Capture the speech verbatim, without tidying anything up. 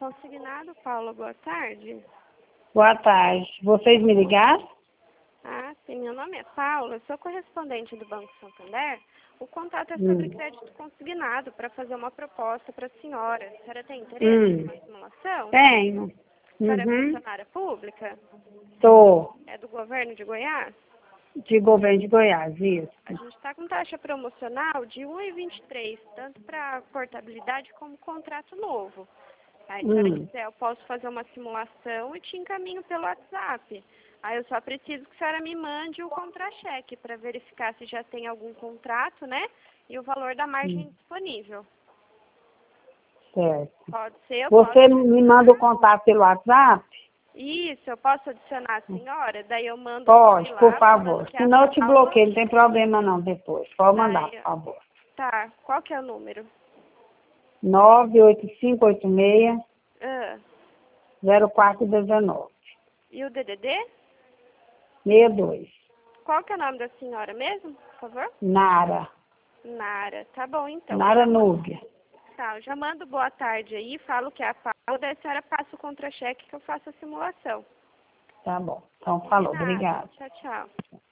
Consignado, Paula, boa tarde. Boa tarde. Vocês me ligaram? Ah, sim, meu nome é Paula, eu sou correspondente do Banco Santander. O contato é Hum. sobre crédito consignado para fazer uma proposta para a senhora. A senhora tem interesse Hum. em uma simulação? Tenho. A senhora é Uhum. funcionária pública? Tô. É do governo de Goiás? De governo de Goiás, isso. A gente está com taxa promocional de um vírgula vinte e três, tanto para portabilidade como contrato novo. Aí, se a senhora Hum. quiser, eu posso fazer uma simulação e te encaminho pelo WhatsApp. Aí eu só preciso que a senhora me mande o contra-cheque para verificar se já tem algum contrato, né? E o valor da margem Hum. disponível. Certo. Pode ser, eu Você posso me manda o contato pelo WhatsApp? Isso, eu posso adicionar a senhora? Daí eu mando Pode, lá, por falando favor. que é a Senão eu te Paula. bloqueio, não tem problema não depois. Pode mandar, Daí, por favor. tá, qual que é o número? nove oito cinco oito seis, Ah, zero quatro um nove. e o D D D? sessenta e dois. Qual que é o nome da senhora mesmo, por favor? Nara. Nara. Tá bom, então. Eu Nara já, ma- Núbia. tá, eu já mando boa tarde aí, falo que é a Paula, daí a senhora passa o contra-cheque que eu faço a simulação. Tá bom. Então De falou. nada. Obrigada. Tchau, tchau.